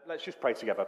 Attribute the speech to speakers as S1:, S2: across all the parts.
S1: Let's just pray together.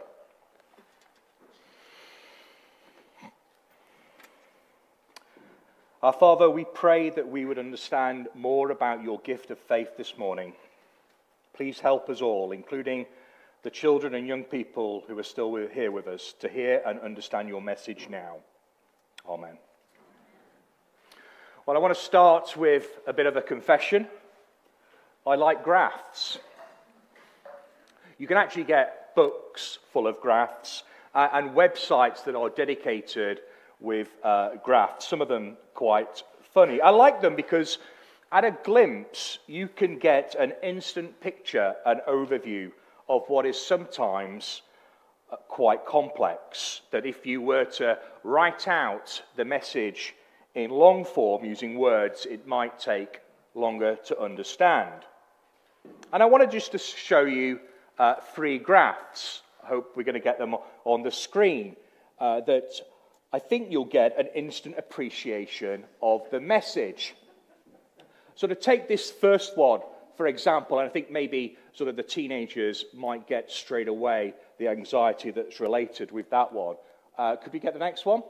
S1: Our Father, we pray that we would understand more about your gift of faith this morning. Please help us all, including the children and young people who are still here with us, to hear and understand your message now. Amen. Well, I want to start with a bit of a confession. I like graphs. You can actually get books full of graphs and websites that are dedicated with graphs, some of them quite funny. I like them because at a glimpse, you can get an instant picture, an overview of what is sometimes quite complex, that if you were to write out the message in long form using words, it might take longer to understand. And I wanted just to show you 3 graphs. I hope we're going to get them on the screen, that I think you'll get an instant appreciation of the message. So to take this first one, for example, and I think maybe sort of the teenagers might get straight away the anxiety that's related with that one. Could we get the next one?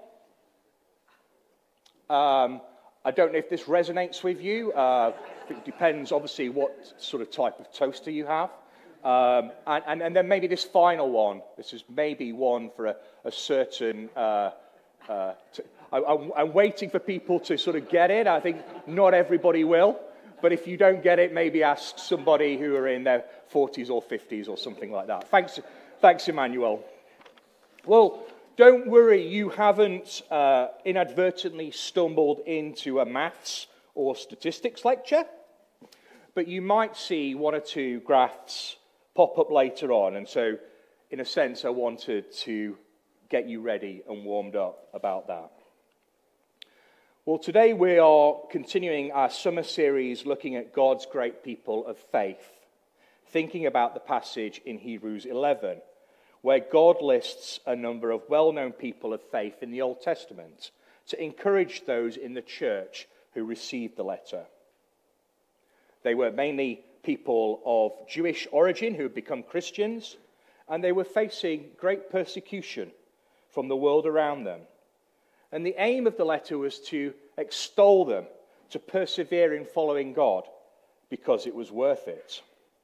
S1: I don't know if this resonates with you. It depends, obviously, what sort of type of toaster you have. And then maybe this final one. This is maybe one for a certain... I'm waiting for people to sort of get it. I think not everybody will. But if you don't get it, maybe ask somebody who are in their 40s or 50s or something like that. Thanks, Emmanuel. Well, don't worry, you haven't inadvertently stumbled into a maths or statistics lecture. But you might see 1 or 2 graphs pop up later on. And so, in a sense, I wanted to get you ready and warmed up about that. Well, today we are continuing our summer series looking at God's great people of faith, thinking about the passage in Hebrews 11, where God lists a number of well-known people of faith in the Old Testament to encourage those in the church who received the letter. They were mainly people of Jewish origin who had become Christians, and they were facing great persecution from the world around them. And the aim of the letter was to extol them, to persevere in following God, because it was worth it.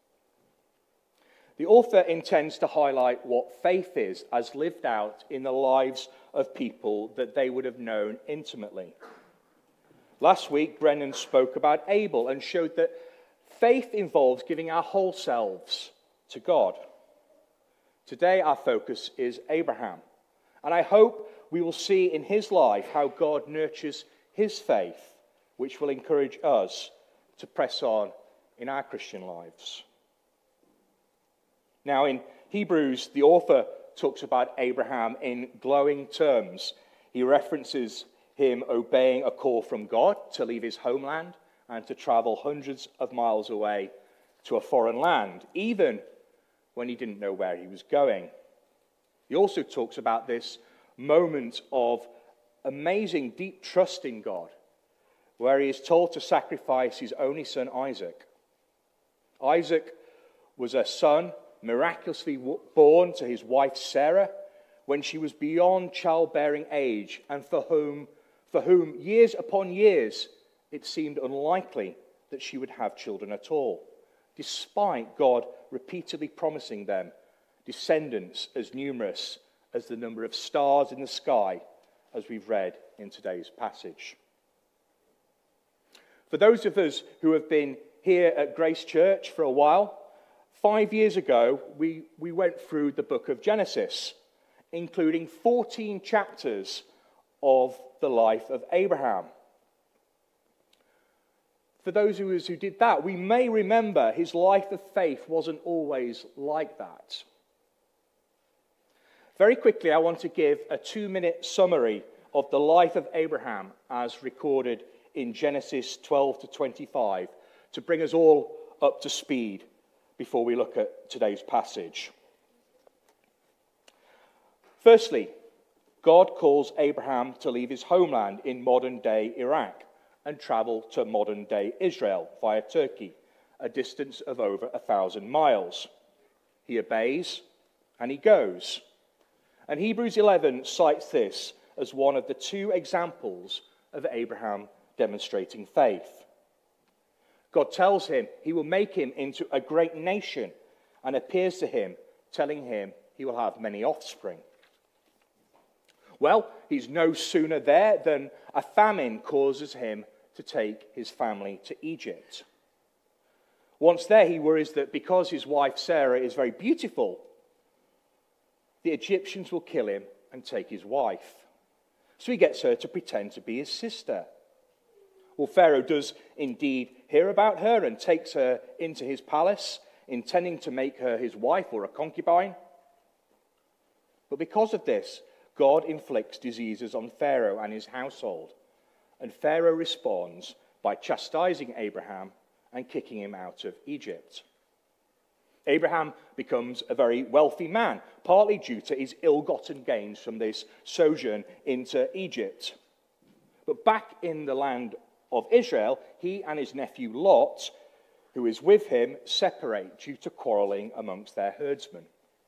S1: The author intends to highlight what faith is as lived out in the lives of people that they would have known intimately. Last week, Brennan spoke about Abel and showed that faith involves giving our whole selves to God. Today, our focus is Abraham. And I hope we will see in his life how God nurtures his faith, which will encourage us to press on in our Christian lives. Now, in Hebrews, the author talks about Abraham in glowing terms. He references him obeying a call from God to leave his homeland and to travel hundreds of miles away to a foreign land, even when he didn't know where he was going. He also talks about this moment of amazing deep trust in God, where he is told to sacrifice his only son, Isaac. Isaac was a son miraculously born to his wife Sarah when she was beyond childbearing age, and for whom years upon years it seemed unlikely that she would have children at all, despite God repeatedly promising them descendants as numerous as the number of stars in the sky, as we've read in today's passage. For those of us who have been here at Grace Church for a while, 5 years ago, we went through the book of Genesis, including 14 chapters of the life of Abraham. For those of us who did that, we may remember his life of faith wasn't always like that. Very quickly, I want to give a 2-minute summary of the life of Abraham as recorded in Genesis 12 to 25 to bring us all up to speed before we look at today's passage. Firstly, God calls Abraham to leave his homeland in modern-day Iraq and travel to modern-day Israel via Turkey, a distance of over 1,000 miles. He obeys And he goes. And Hebrews 11 cites this as one of the two examples of Abraham demonstrating faith. God tells him he will make him into a great nation and appears to him, telling him he will have many offspring. Well, he's no sooner there than a famine causes him to take his family to Egypt. Once there, he worries that because his wife Sarah is very beautiful, the Egyptians will kill him and take his wife. So he gets her to pretend to be his sister. Well, Pharaoh does indeed hear about her and takes her into his palace, intending to make her his wife or a concubine. But because of this, God inflicts diseases on Pharaoh and his household. And Pharaoh responds by chastising Abraham and kicking him out of Egypt. Abraham becomes a very wealthy man, partly due to his ill-gotten gains from this sojourn into Egypt. But back in the land of Israel, he and his nephew Lot, who is with him, separate due to quarreling amongst their herdsmen.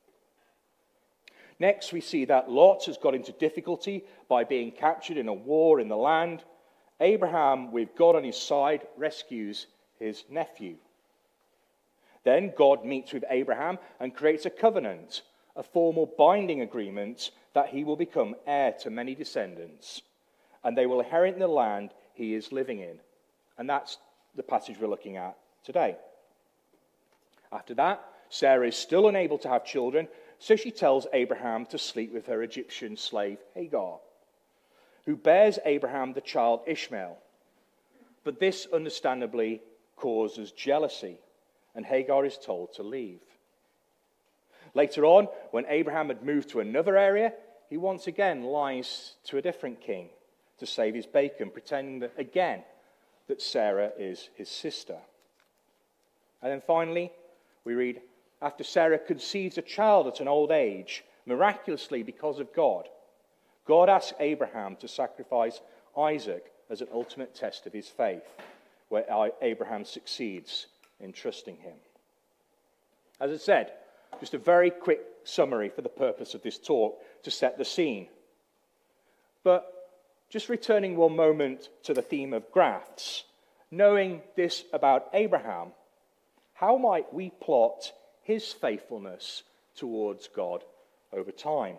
S1: Next, we see that Lot has got into difficulty by being captured in a war in the land. Abraham, with God on his side, rescues his nephew. Then God meets with Abraham and creates a covenant, a formal binding agreement that he will become heir to many descendants, and they will inherit the land he is living in. And that's the passage we're looking at today. After that, Sarah is still unable to have children, so she tells Abraham to sleep with her Egyptian slave Hagar, who bears Abraham the child Ishmael. But this understandably causes jealousy, and Hagar is told to leave. Later on, when Abraham had moved to another area, he once again lies to a different king to save his bacon, pretending that again that Sarah is his sister. And then finally, we read, after Sarah conceives a child at an old age, miraculously because of God, God asks Abraham to sacrifice Isaac as an ultimate test of his faith, where Abraham succeeds in trusting him. As I said, just a very quick summary for the purpose of this talk to set the scene. But just returning one moment to the theme of graphs, knowing this about Abraham, how might we plot his faithfulness towards God over time?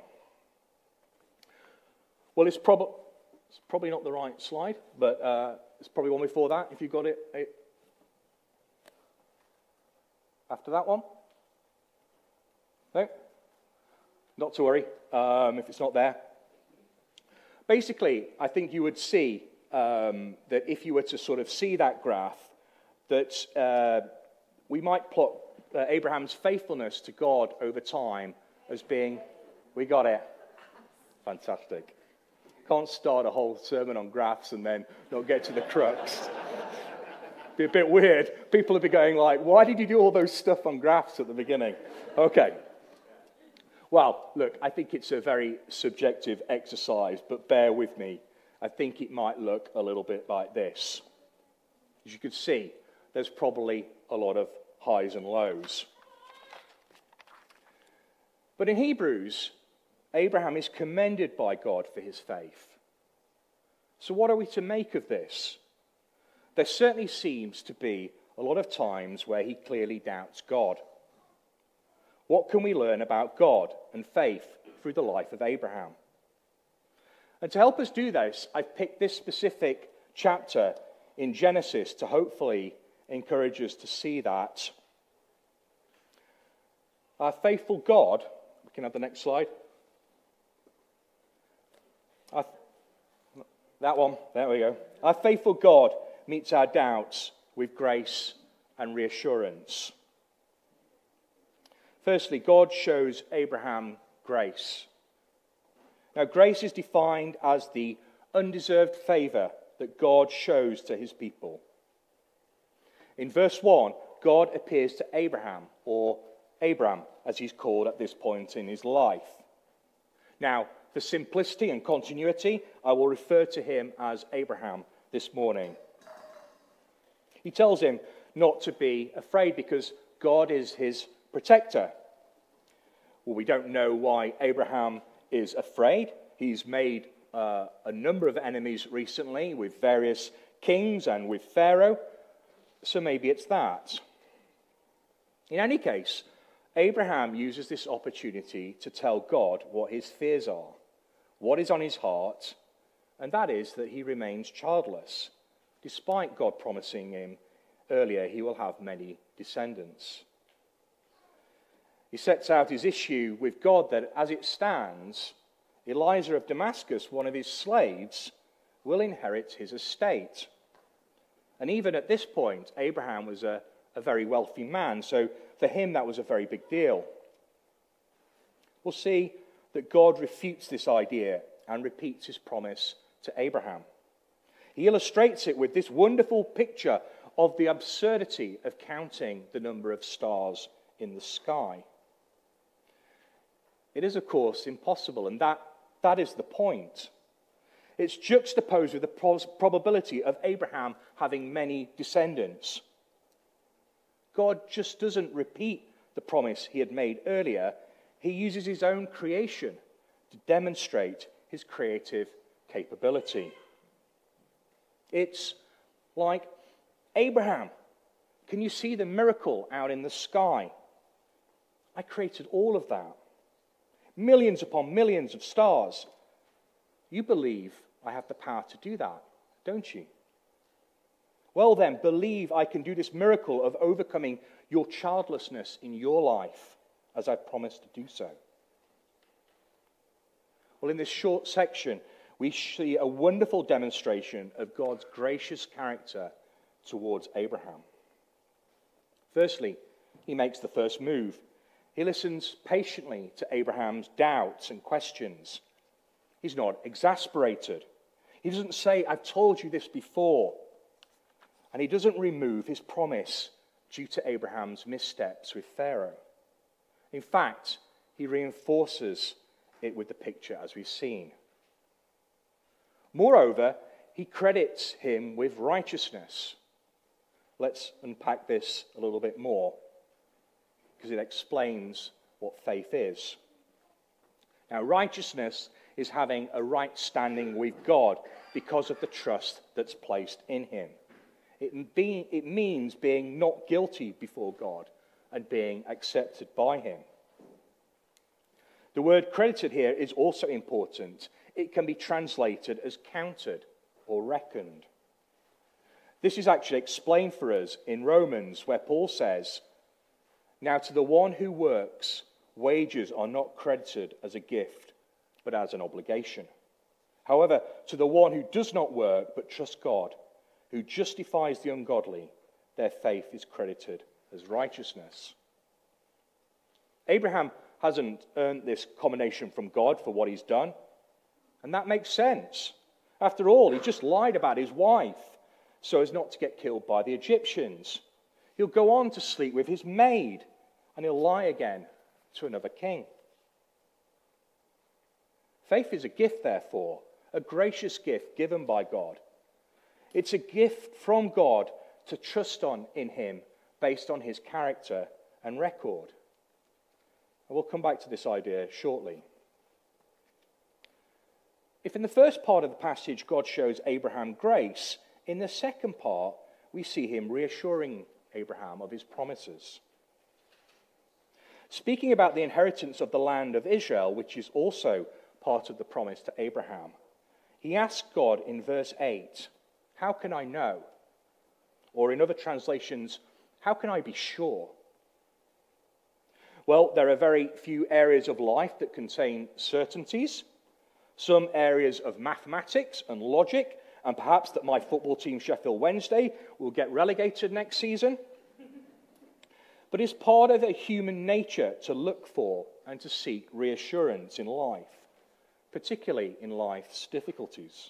S1: Well, it's probably not the right slide, but it's probably one before that, if you've got it. After that one? No? Not to worry if it's not there. Basically, I think you would see that if you were to sort of see that graph, that we might plot Abraham's faithfulness to God over time as being, we got it. Fantastic. Can't start a whole sermon on graphs and then not get to the crux. Be a bit weird. People would be going like, why did you do all those stuff on graphs at the beginning? Okay. Well, look, I think it's a very subjective exercise, but bear with me. I think it might look a little bit like this. As you can see, there's probably a lot of highs and lows. But in Hebrews, Abraham is commended by God for his faith. So what are we to make of this? There certainly seems to be a lot of times where he clearly doubts God. What can we learn about God and faith through the life of Abraham? And to help us do this, I've picked this specific chapter in Genesis to hopefully encourage us to see that. Our faithful God, we can have the next slide. That one, there we go. Our faithful God meets our doubts with grace and reassurance. Firstly, God shows Abraham grace. Now, grace is defined as the undeserved favor that God shows to his people. In verse 1, God appears to Abraham, or Abram, as he's called at this point in his life. Now, for simplicity and continuity, I will refer to him as Abraham this morning. He tells him not to be afraid because God is his protector. Well, we don't know why Abraham is afraid. He's made a number of enemies recently with various kings and with Pharaoh, so maybe it's that. In any case, Abraham uses this opportunity to tell God what his fears are, what is on his heart, and that is that he remains childless, despite God promising him earlier he will have many descendants. He sets out his issue with God that, as it stands, Eliezer of Damascus, one of his slaves, will inherit his estate. And even at this point, Abraham was a very wealthy man, so for him that was a very big deal. We'll see that God refutes this idea and repeats his promise to Abraham. He illustrates it with this wonderful picture of the absurdity of counting the number of stars in the sky. It is, of course, impossible, and that is the point. It's juxtaposed with the probability of Abraham having many descendants. God just doesn't repeat the promise he had made earlier. He uses his own creation to demonstrate his creative capability. It's like, Abraham, can you see the miracle out in the sky? I created all of that. Millions upon millions of stars. You believe I have the power to do that, don't you? Well then, believe I can do this miracle of overcoming your childlessness in your life, as I promised to do so. Well, in this short section, we see a wonderful demonstration of God's gracious character towards Abraham. Firstly, he makes the first move. He listens patiently to Abraham's doubts and questions. He's not exasperated. He doesn't say, I've told you this before. And he doesn't remove his promise due to Abraham's missteps with Pharaoh. In fact, he reinforces it with the picture as we've seen. Moreover, he credits him with righteousness. Let's unpack this a little bit more, because it explains what faith is. Now, righteousness is having a right standing with God because of the trust that's placed in him. It means being not guilty before God and being accepted by him. The word credited here is also important. It can be translated as counted or reckoned. This is actually explained for us in Romans, where Paul says, now to the one who works, wages are not credited as a gift, but as an obligation. However, to the one who does not work, but trusts God, who justifies the ungodly, their faith is credited as righteousness. Abraham hasn't earned this commendation from God for what he's done, and that makes sense. After all, he just lied about his wife so as not to get killed by the Egyptians. He'll go on to sleep with his maid, and he'll lie again to another king. Faith is a gift, therefore, a gracious gift given by God. It's a gift from God to trust in him based on his character and record. And we'll come back to this idea shortly. If in the first part of the passage God shows Abraham grace, in the second part we see him reassuring Abraham of his promises. Speaking about the inheritance of the land of Israel, which is also part of the promise to Abraham, he asked God in verse 8, how can I know? Or in other translations, how can I be sure? Well, there are very few areas of life that contain certainties. Some areas of mathematics and logic, and perhaps that my football team, Sheffield Wednesday, will get relegated next season. But it's part of a human nature to look for and to seek reassurance in life, particularly in life's difficulties.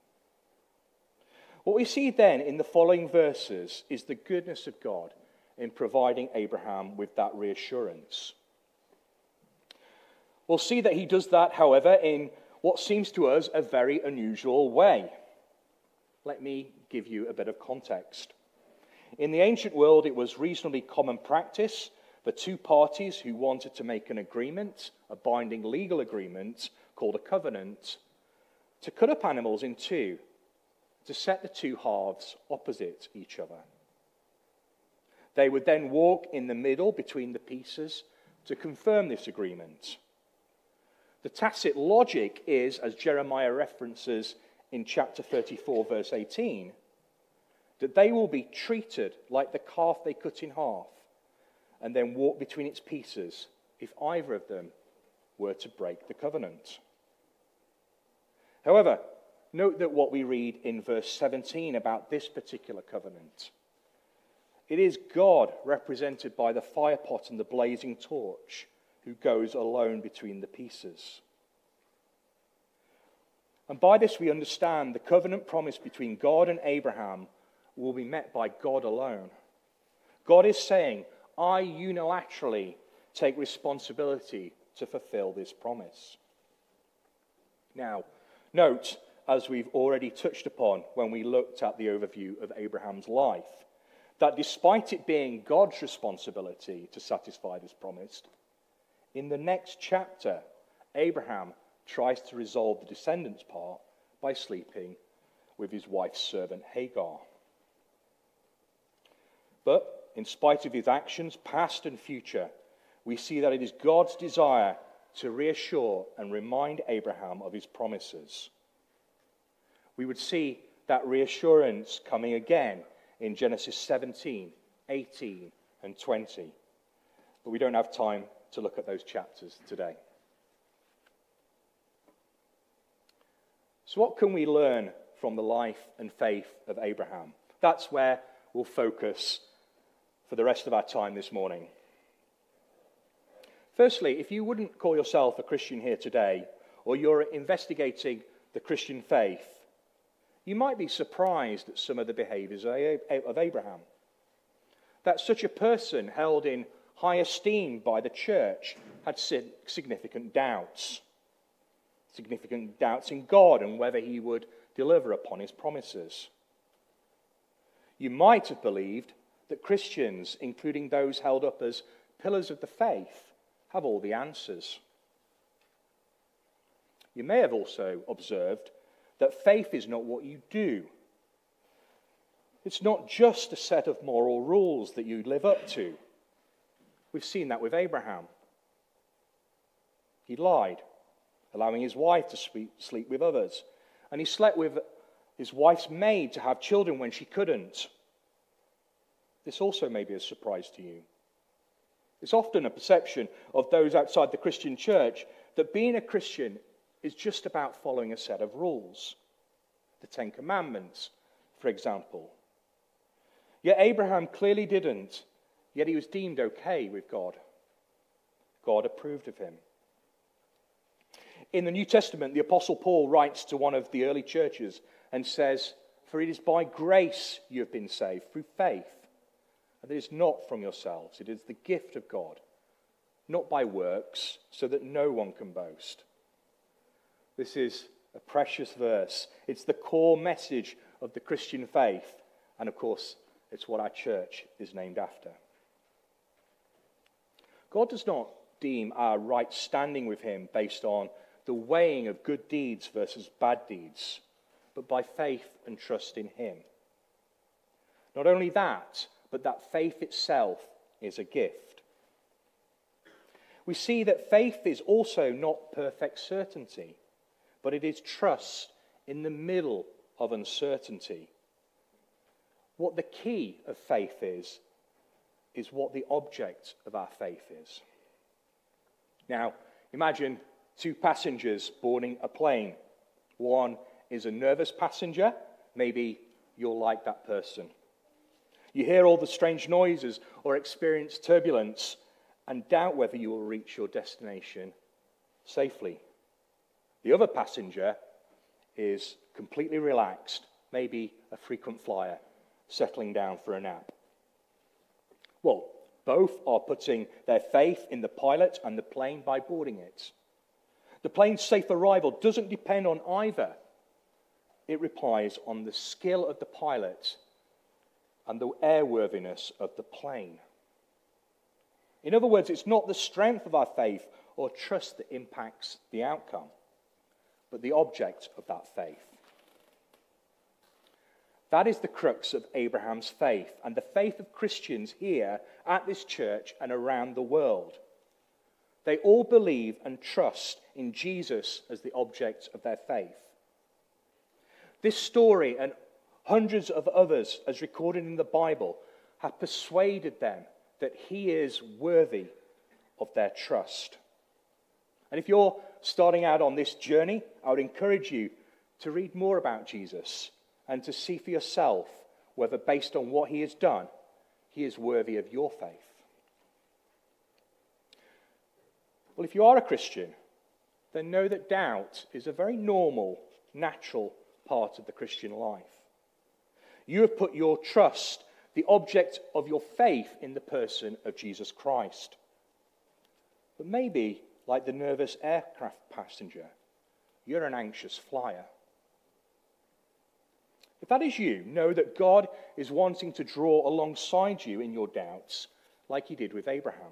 S1: What we see then in the following verses is the goodness of God in providing Abraham with that reassurance. We'll see that he does that, however, in what seems to us a very unusual way. Let me give you a bit of context. In the ancient world, it was reasonably common practice for two parties who wanted to make an agreement, a binding legal agreement called a covenant, to cut up animals in two, to set the two halves opposite each other. They would then walk in the middle between the pieces to confirm this agreement. The tacit logic is, as Jeremiah references in chapter 34, verse 18, that they will be treated like the calf they cut in half and then walk between its pieces if either of them were to break the covenant. However, note that what we read in verse 17 about this particular covenant, it is God represented by the fire pot and the blazing torch who goes alone between the pieces. And by this we understand the covenant promise between God and Abraham will be met by God alone. God is saying, I unilaterally take responsibility to fulfill this promise. Now, note, as we've already touched upon when we looked at the overview of Abraham's life, that despite it being God's responsibility to satisfy this promise, in the next chapter, Abraham tries to resolve the descendants part by sleeping with his wife's servant Hagar. But in spite of his actions, past and future, we see that it is God's desire to reassure and remind Abraham of his promises. We would see that reassurance coming again in Genesis 17, 18, and 20. But we don't have time to look at those chapters today. So what can we learn from the life and faith of Abraham? That's where we'll focus for the rest of our time this morning. Firstly, if you wouldn't call yourself a Christian here today, or you're investigating the Christian faith, you might be surprised at some of the behaviors of Abraham. That such a person held in high esteem by the church had significant doubts in God and whether he would deliver upon his promises. You might have believed that Christians, including those held up as pillars of the faith, have all the answers. You may have also observed that faith is not what you do. It's not just a set of moral rules that you live up to. We've seen that with Abraham. He lied, allowing his wife to sleep with others. And he slept with his wife's maid to have children when she couldn't. This also may be a surprise to you. It's often a perception of those outside the Christian church that being a Christian is just about following a set of rules. The Ten Commandments, for example. Yet Abraham clearly didn't, yet he was deemed okay with God. God approved of him. In the New Testament, the Apostle Paul writes to one of the early churches and says, "For it is by grace you have been saved, through faith. And it is not from yourselves, it is the gift of God, not by works, so that no one can boast." This is a precious verse. It's the core message of the Christian faith. And of course, it's what our church is named after. God does not deem our right standing with him based on the weighing of good deeds versus bad deeds, but by faith and trust in him. Not only that, but that faith itself is a gift. We see that faith is also not perfect certainty, but it is trust in the middle of uncertainty. What the key of faith is what the object of our faith is. Now, imagine two passengers boarding a plane. One is a nervous passenger. Maybe you're like that person. You hear all the strange noises or experience turbulence and doubt whether you will reach your destination safely. The other passenger is completely relaxed, maybe a frequent flyer, settling down for a nap. Well, both are putting their faith in the pilot and the plane by boarding it. The plane's safe arrival doesn't depend on either. It relies on the skill of the pilot and the airworthiness of the plane. In other words, it's not the strength of our faith or trust that impacts the outcome, but the object of that faith. That is the crux of Abraham's faith and the faith of Christians here at this church and around the world. They all believe and trust in Jesus as the object of their faith. This story and hundreds of others, as recorded in the Bible, have persuaded them that he is worthy of their trust. And if you're starting out on this journey, I would encourage you to read more about Jesus and to see for yourself whether, based on what he has done, he is worthy of your faith. Well, if you are a Christian, then know that doubt is a very normal, natural part of the Christian life. You have put your trust, the object of your faith, in the person of Jesus Christ. But maybe, like the nervous aircraft passenger, you're an anxious flyer. If that is you, know that God is wanting to draw alongside you in your doubts, like he did with Abraham.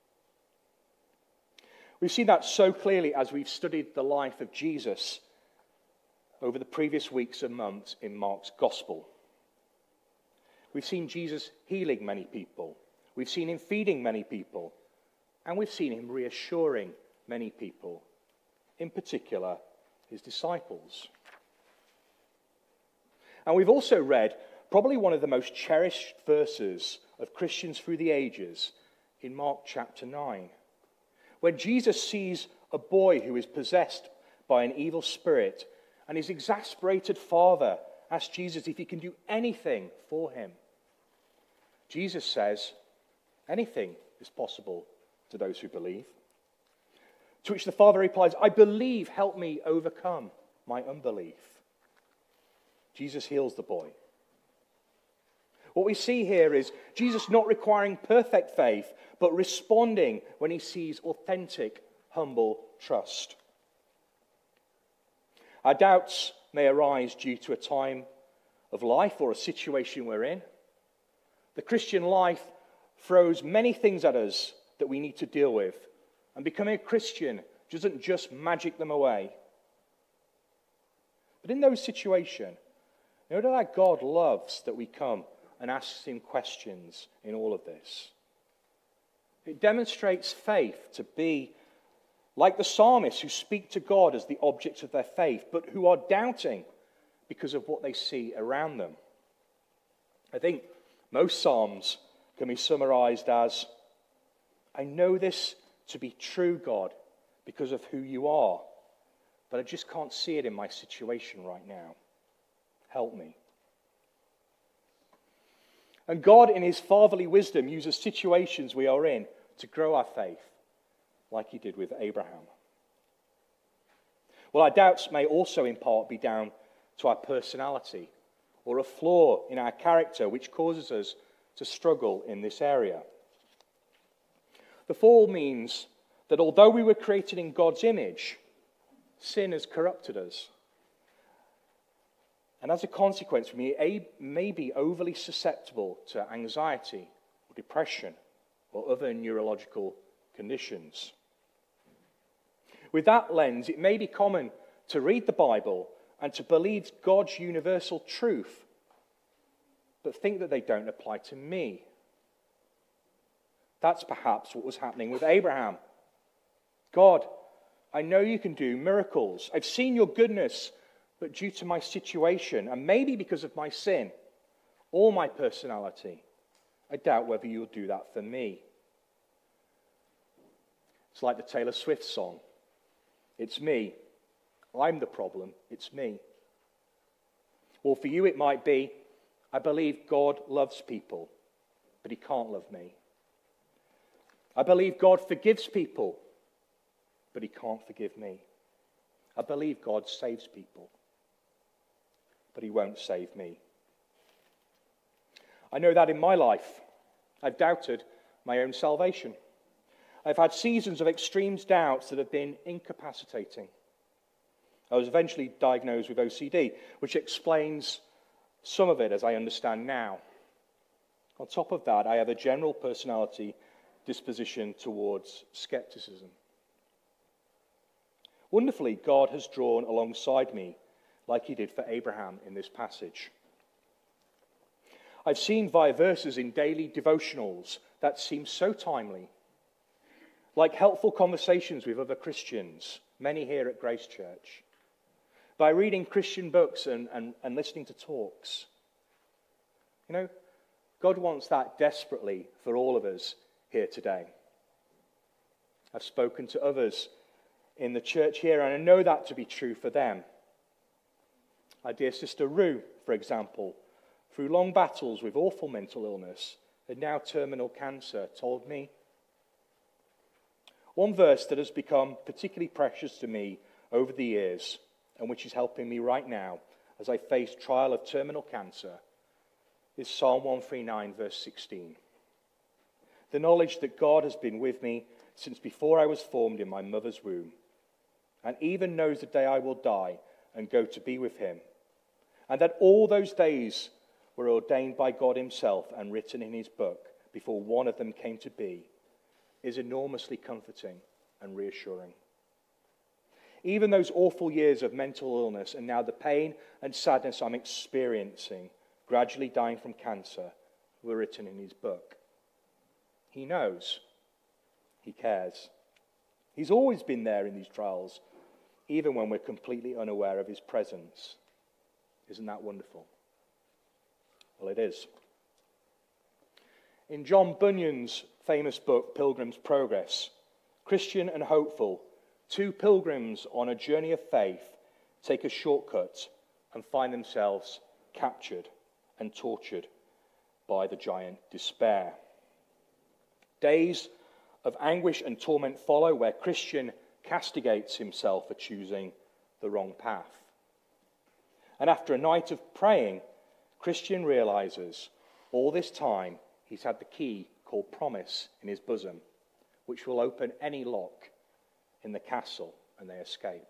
S1: We've seen that so clearly as we've studied the life of Jesus over the previous weeks and months in Mark's Gospel. We've seen Jesus healing many people. We've seen him feeding many people. And we've seen him reassuring many people, in particular his disciples. And we've also read probably one of the most cherished verses of Christians through the ages in Mark chapter 9. When Jesus sees a boy who is possessed by an evil spirit, and his exasperated father asks Jesus if he can do anything for him. Jesus says, anything is possible to those who believe. To which the father replies, I believe, help me overcome my unbelief. Jesus heals the boy. What we see here is Jesus not requiring perfect faith, but responding when he sees authentic, humble trust. Our doubts may arise due to a time of life or a situation we're in. The Christian life throws many things at us that we need to deal with, and becoming a Christian doesn't just magic them away. But in those situations, know that our God loves that we come and ask him questions in all of this. It demonstrates faith to be like the psalmists who speak to God as the object of their faith, but who are doubting because of what they see around them. I think most psalms can be summarized as, I know this to be true, God, because of who you are, but I just can't see it in my situation right now. Help me. And God, in his fatherly wisdom, uses situations we are in to grow our faith, like he did with Abraham. Well, our doubts may also in part be down to our personality or a flaw in our character which causes us to struggle in this area. The fall means that although we were created in God's image, sin has corrupted us. And as a consequence, we may be overly susceptible to anxiety or depression or other neurological conditions. With that lens, it may be common to read the Bible and to believe God's universal truth, but think that they don't apply to me. That's perhaps what was happening with Abraham. God, I know you can do miracles. I've seen your goodness, but due to my situation, and maybe because of my sin or my personality, I doubt whether you'll do that for me. It's like the Taylor Swift song. It's me. I'm the problem. It's me. Or for you it might be, I believe God loves people, but he can't love me. I believe God forgives people, but he can't forgive me. I believe God saves people, but he won't save me. I know that in my life, I've doubted my own salvation. I've had seasons of extreme doubts that have been incapacitating. I was eventually diagnosed with OCD, which explains some of it as I understand now. On top of that, I have a general personality disposition towards skepticism. Wonderfully, God has drawn alongside me like he did for Abraham in this passage. I've seen via verses in daily devotionals that seem so timely, like helpful conversations with other Christians, many here at Grace Church, by reading Christian books and listening to talks. You know, God wants that desperately for all of us here today. I've spoken to others in the church here, and I know that to be true for them. Our dear sister Rue, for example, through long battles with awful mental illness and now terminal cancer, told me. One verse that has become particularly precious to me over the years, and which is helping me right now as I face trial of terminal cancer, is Psalm 139, verse 16. The knowledge that God has been with me since before I was formed in my mother's womb, and even knows the day I will die and go to be with him, and that all those days were ordained by God himself and written in his book before one of them came to be, is enormously comforting and reassuring. Even those awful years of mental illness and now the pain and sadness I'm experiencing, gradually dying from cancer, were written in his book. He knows. He cares. He's always been there in these trials, even when we're completely unaware of his presence. Isn't that wonderful? Well, it is. In John Bunyan's famous book, Pilgrim's Progress, Christian and hopeful, two pilgrims on a journey of faith take a shortcut and find themselves captured and tortured by the giant despair. Days of anguish and torment follow, where Christian castigates himself for choosing the wrong path. And after a night of praying, Christian realizes all this time he's had the key called promise in his bosom, which will open any lock in the castle, and they escape.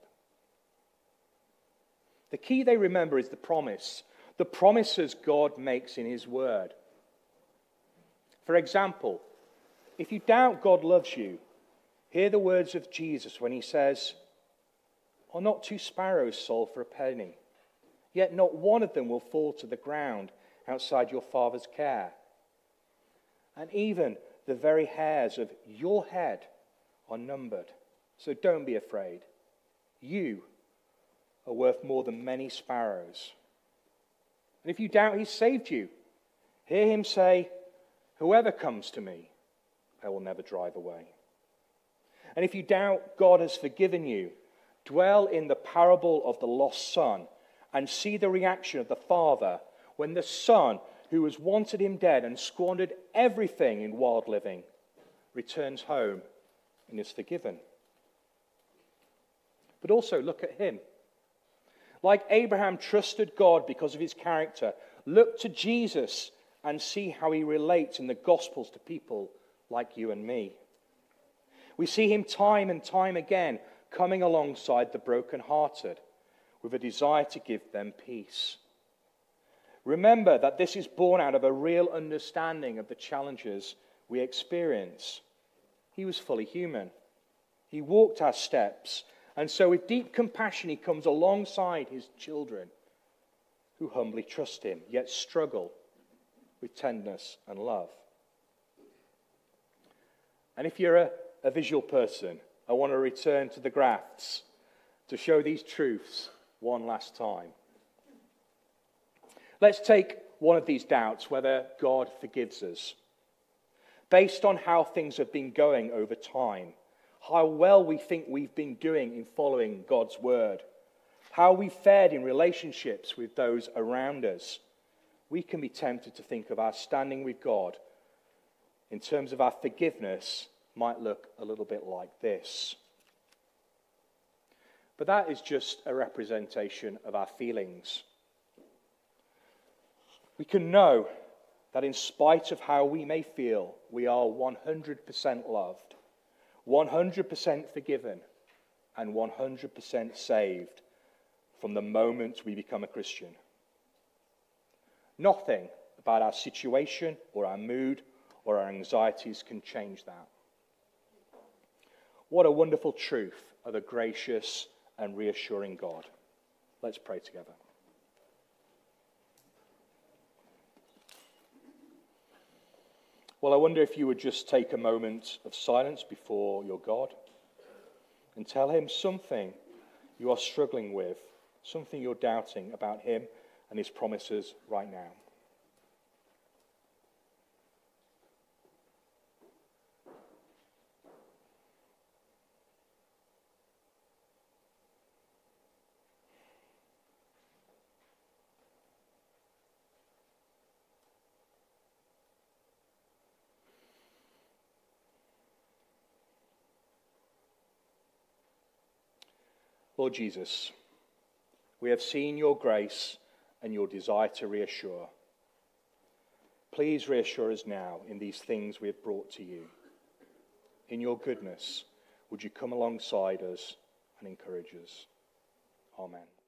S1: The key, they remember, is the promises God makes in his word. For example, if you doubt God loves you, hear the words of Jesus when he says, "Are not two sparrows sold for a penny? Yet not one of them will fall to the ground outside your Father's care. And even the very hairs of your head are numbered. So don't be afraid. You are worth more than many sparrows." And if you doubt he's saved you, hear him say, "Whoever comes to me, I will never drive away." And if you doubt God has forgiven you, dwell in the parable of the lost son and see the reaction of the father when the son, who has wanted him dead and squandered everything in wild living, returns home and is forgiven. But also look at him. Like Abraham trusted God because of his character, look to Jesus and see how he relates in the Gospels to people like you and me. We see him time and time again coming alongside the brokenhearted with a desire to give them peace. Remember that this is born out of a real understanding of the challenges we experience. He was fully human. He walked our steps, and so with deep compassion he comes alongside his children who humbly trust him, yet struggle with tenderness and love. And if you're a visual person, I want to return to the graphs to show these truths one last time. Let's take one of these doubts, whether God forgives us. Based on how things have been going over time, how well we think we've been doing in following God's word, how we fared in relationships with those around us, we can be tempted to think of our standing with God in terms of our forgiveness might look a little bit like this. But that is just a representation of our feelings. We can know that in spite of how we may feel, we are 100% loved, 100% forgiven, and 100% saved from the moment we become a Christian. Nothing about our situation or our mood or our anxieties can change that. What a wonderful truth of a gracious and reassuring God. Let's pray together. Well, I wonder if you would just take a moment of silence before your God and tell him something you are struggling with, something you're doubting about him and his promises right now. Lord Jesus, we have seen your grace and your desire to reassure. Please reassure us now in these things we have brought to you. In your goodness, would you come alongside us and encourage us? Amen.